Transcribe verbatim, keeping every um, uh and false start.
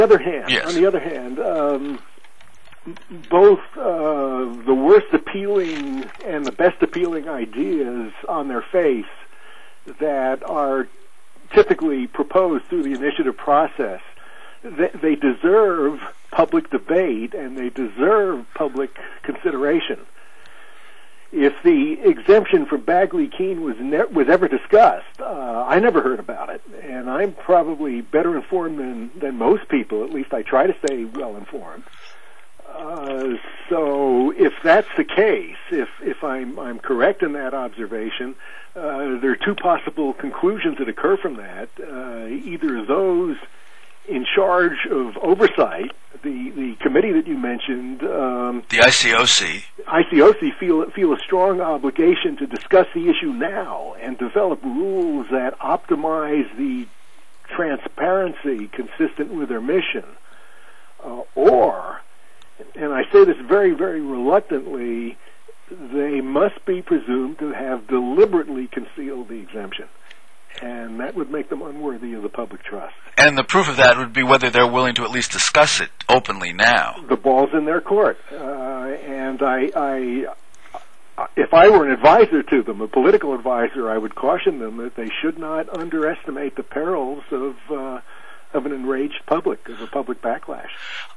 other hand, Yes. on the other hand, um, both uh, the worst appealing and the best appealing ideas on their face that are typically proposed through the initiative process, they, they deserve public debate and they deserve public consideration. If the exemption for Bagley-Keene was ne- was ever discussed, uh, I never heard about it, and I'm probably better informed than, than most people. At least I try to stay well informed. Uh, so if that's the case, if if I'm I'm correct in that observation, uh, there are two possible conclusions that occur from that. Uh, either those in charge of oversight, the, the committee that you mentioned, um, the I C O C, I C O C feel feel a strong obligation to discuss the issue now and develop rules that optimize the transparency consistent with their mission, uh, or, and I say this very, very reluctantly, they must be presumed to have deliberately concealed the exemption. And that would make them unworthy of the public trust. And the proof of that would be whether they're willing to at least discuss it openly now. The ball's in their court. Uh, and I, I, if I were an advisor to them, a political advisor, I would caution them that they should not underestimate the perils of, uh, of an enraged public, of a public backlash.